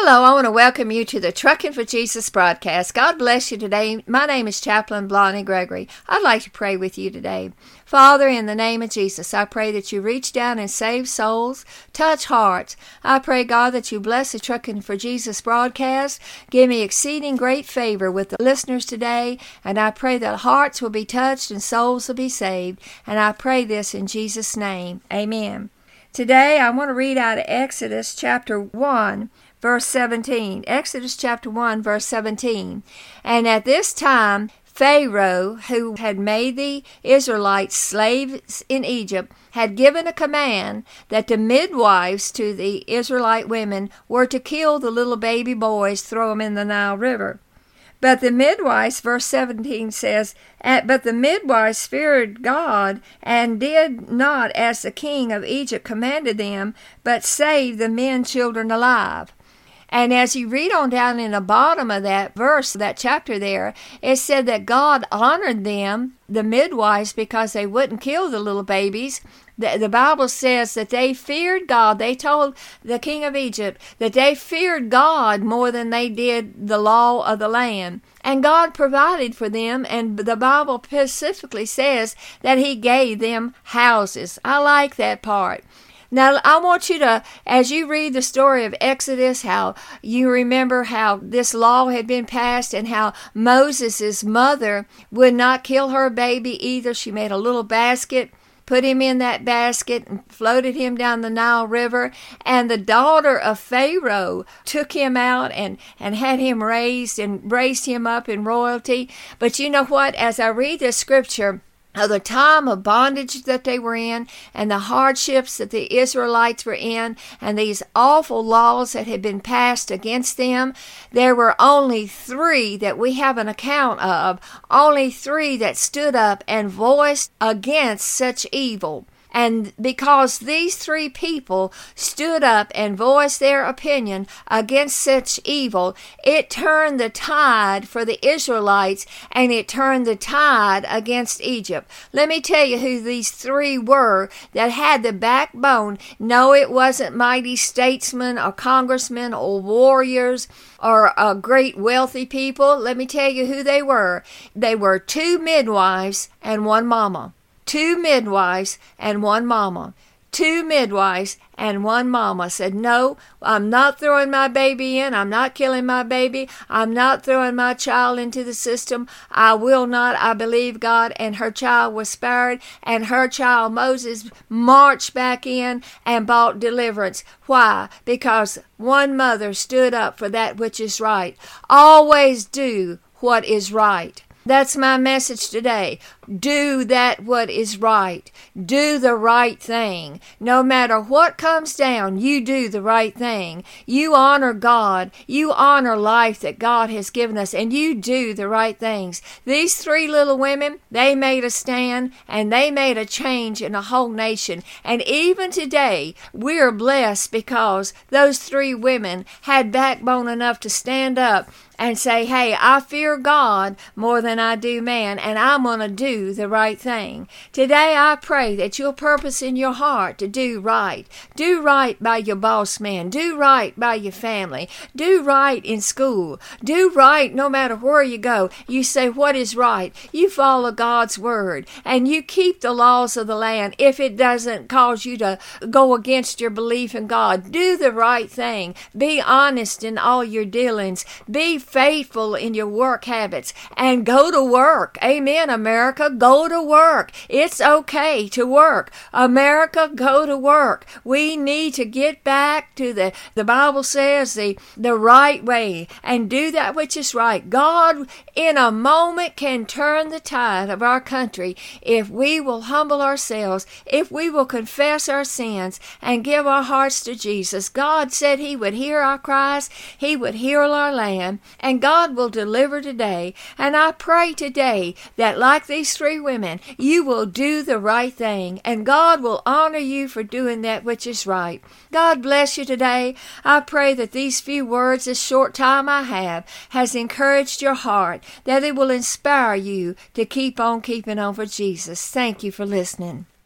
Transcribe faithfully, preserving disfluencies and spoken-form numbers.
Hello, I want to welcome you to the Trucking for Jesus broadcast. God bless you today. My name is Chaplain Blondie Gregory. I'd like to pray with you today. Father, in the name of Jesus, I pray that you reach down and save souls, touch hearts. I pray, God, that you bless the Trucking for Jesus broadcast. Give me exceeding great favor with the listeners today, and I pray that hearts will be touched and souls will be saved. And I pray this in Jesus' name. Amen. Today, I want to read out of Exodus chapter one, verse seventeen. Exodus chapter one, verse seventeen. And at this time, Pharaoh, who had made the Israelites slaves in Egypt, had given a command that the midwives to the Israelite women were to kill the little baby boys, throw them in the Nile River. But the midwives, verse seventeen says, But the midwives feared God and did not as the king of Egypt commanded them, but saved the men children alive. And as you read on down in the bottom of that verse, that chapter there, it said that God honored them, the midwives, because they wouldn't kill the little babies. The, the Bible says that they feared God. They told the king of Egypt that they feared God more than they did the law of the land. And God provided for them, and the Bible specifically says that he gave them houses. I like that part. Now, I want you to, as you read the story of Exodus, how you remember how this law had been passed and how Moses' mother would not kill her baby either. She made a little basket, put him in that basket, and floated him down the Nile River. And the daughter of Pharaoh took him out and, and had him raised and raised him up in royalty. But you know what? As I read this scripture, of the time of bondage that they were in and the hardships that the Israelites were in and these awful laws that had been passed against them, there were only three that we have an account of, only three that stood up and voiced against such evil. And because these three people stood up and voiced their opinion against such evil, it turned the tide for the Israelites and it turned the tide against Egypt. Let me tell you who these three were that had the backbone. No, it wasn't mighty statesmen or congressmen or warriors or uh, great wealthy people. Let me tell you who they were. They were two midwives and one mama. Two midwives and one mama. Two midwives and one mama said, no, I'm not throwing my baby in. I'm not killing my baby. I'm not throwing my child into the system. I will not. I believe God. And her child was spared. And her child, Moses, marched back in and brought deliverance. Why? Because one mother stood up for that which is right. Always do what is right. That's my message today. Do that what is right. Do the right thing. No matter what comes down, you do the right thing. You honor God. You honor life that God has given us, and you do the right things. These three little women, they made a stand, and they made a change in a whole nation. And even today, we are blessed because those three women had backbone enough to stand up and say, hey, I fear God more than I do man, and I'm going to do the right thing. Today I pray that you'll purpose in your heart to do right. Do right by your boss man. Do right by your family. Do right in school. Do right no matter where you go. You say what is right. You follow God's word, and you keep the laws of the land if it doesn't cause you to go against your belief in God. Do the right thing. Be honest in all your dealings. Be faithful in your work habits and go to work. Amen, America. Go to work. It's okay to work. America, go to work. We need to get back to the, the Bible says, the, the right way and do that which is right. God, in a moment, can turn the tide of our country if we will humble ourselves, if we will confess our sins and give our hearts to Jesus. God said he would hear our cries. He would heal our land. And God will deliver today. And I pray today that like these three women, you will do the right thing. And God will honor you for doing that which is right. God bless you today. I pray that these few words, this short time I have, has encouraged your heart, that it will inspire you to keep on keeping on for Jesus. Thank you for listening.